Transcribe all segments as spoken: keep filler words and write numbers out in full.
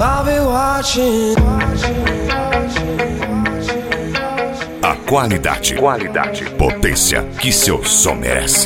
I'll be watching. A qualidade, qualidade, potência que seu som merece.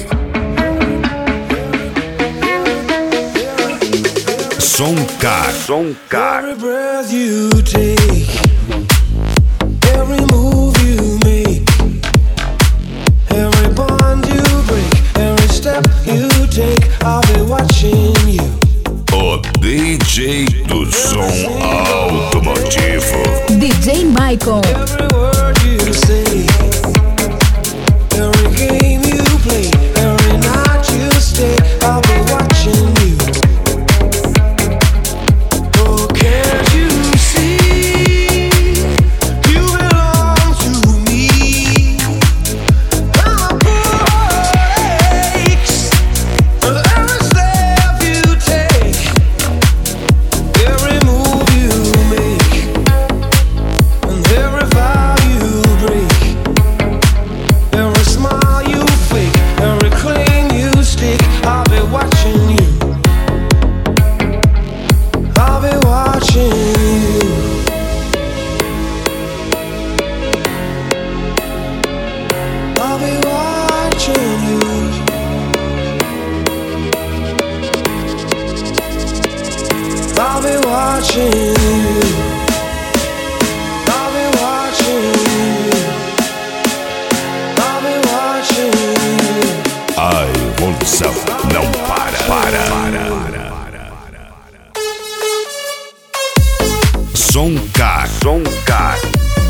Soncar, Soncar. Every breath you take, every move you make, every bond you break, every step you take, I'll be watching you. O D J do som automotivo, D J Michael. Every word you say, every game you play, every night you stay, I'll be watching you. Oh, can't you see? You belong to me. My poor aches, and every step you take, every move you make, and every vow you break, every smile you fake, every claim you stick, I'll be watching you. I'll be watching you. I'll be watching you. I'll be watching you. I'll be watching you. I'll be watching you. a evolução não para, para, para. Soncar, Soncar.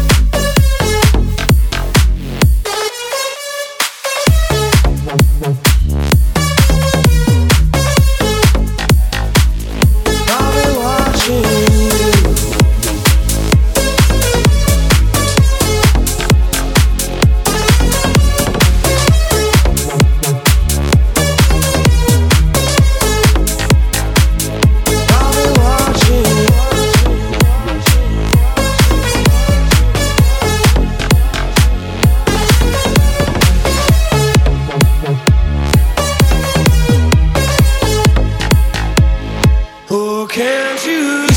I'll be watching you. I'll be watching you. Oh, can't you